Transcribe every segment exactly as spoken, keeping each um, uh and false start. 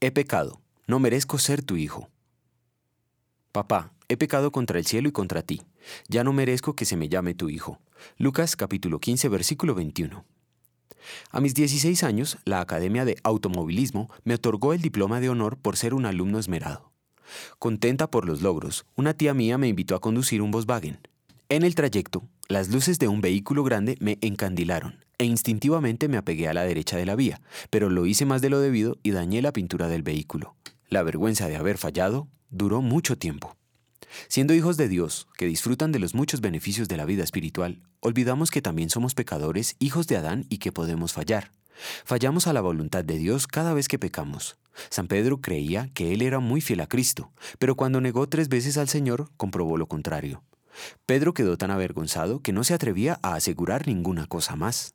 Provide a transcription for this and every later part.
He pecado, no merezco ser tu hijo. Papá, he pecado contra el cielo y contra ti. Ya no merezco que se me llame tu hijo. Lucas capítulo quince, versículo veintiuno. A mis dieciséis años, la Academia de Automovilismo me otorgó el diploma de honor por ser un alumno esmerado. Contenta por los logros, una tía mía me invitó a conducir un Volkswagen. En el trayecto, las luces de un vehículo grande me encandilaron e instintivamente me apegué a la derecha de la vía, pero lo hice más de lo debido y dañé la pintura del vehículo. La vergüenza de haber fallado duró mucho tiempo. Siendo hijos de Dios, que disfrutan de los muchos beneficios de la vida espiritual, olvidamos que también somos pecadores, hijos de Adán y que podemos fallar. Fallamos a la voluntad de Dios cada vez que pecamos. San Pedro creía que él era muy fiel a Cristo, pero cuando negó tres veces al Señor, comprobó lo contrario. Pedro quedó tan avergonzado que no se atrevía a asegurar ninguna cosa más.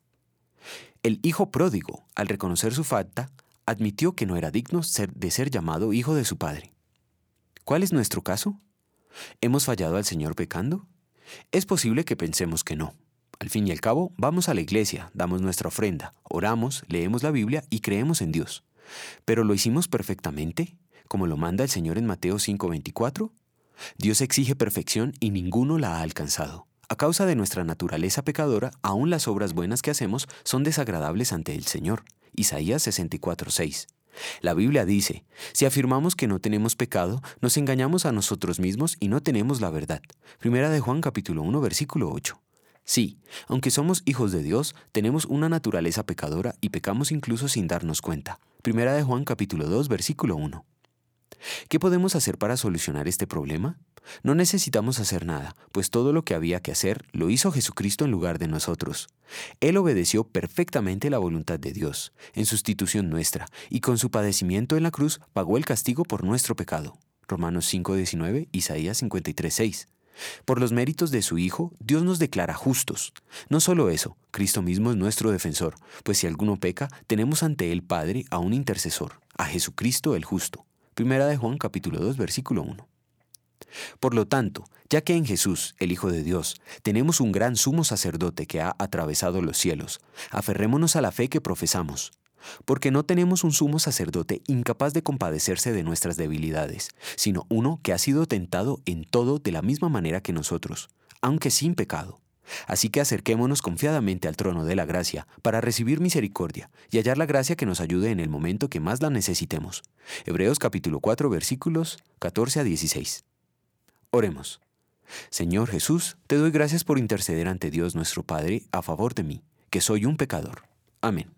El hijo pródigo, al reconocer su falta, admitió que no era digno de ser llamado hijo de su padre. ¿Cuál es nuestro caso? ¿Hemos fallado al Señor pecando? Es posible que pensemos que no. Al fin y al cabo, vamos a la iglesia, damos nuestra ofrenda, oramos, leemos la Biblia y creemos en Dios. ¿Pero lo hicimos perfectamente, como lo manda el Señor en Mateo cinco veinticuatro? Dios exige perfección y ninguno la ha alcanzado. A causa de nuestra naturaleza pecadora, aún las obras buenas que hacemos son desagradables ante el Señor. Isaías sesenta y cuatro seis. La Biblia dice, si afirmamos que no tenemos pecado, nos engañamos a nosotros mismos y no tenemos la verdad. Primera de Juan capítulo uno, versículo ocho. Sí, aunque somos hijos de Dios, tenemos una naturaleza pecadora y pecamos incluso sin darnos cuenta. Primera de Juan capítulo dos, versículo uno. ¿Qué podemos hacer para solucionar este problema? No necesitamos hacer nada, pues todo lo que había que hacer lo hizo Jesucristo en lugar de nosotros. Él obedeció perfectamente la voluntad de Dios, en sustitución nuestra, y con su padecimiento en la cruz pagó el castigo por nuestro pecado. Romanos cinco diecinueve, Isaías cincuenta y tres seis. Por los méritos de su Hijo, Dios nos declara justos. No solo eso, Cristo mismo es nuestro defensor, pues si alguno peca, tenemos ante el Padre a un intercesor, a Jesucristo el justo. Primera de Juan capítulo dos, versículo uno. Por lo tanto, ya que en Jesús, el Hijo de Dios, tenemos un gran sumo sacerdote que ha atravesado los cielos, aferrémonos a la fe que profesamos, porque no tenemos un sumo sacerdote incapaz de compadecerse de nuestras debilidades, sino uno que ha sido tentado en todo de la misma manera que nosotros, aunque sin pecado. Así que acerquémonos confiadamente al trono de la gracia para recibir misericordia y hallar la gracia que nos ayude en el momento que más la necesitemos. Hebreos capítulo cuatro, versículos catorce a dieciséis. Oremos. Señor Jesús, te doy gracias por interceder ante Dios nuestro Padre a favor de mí, que soy un pecador. Amén.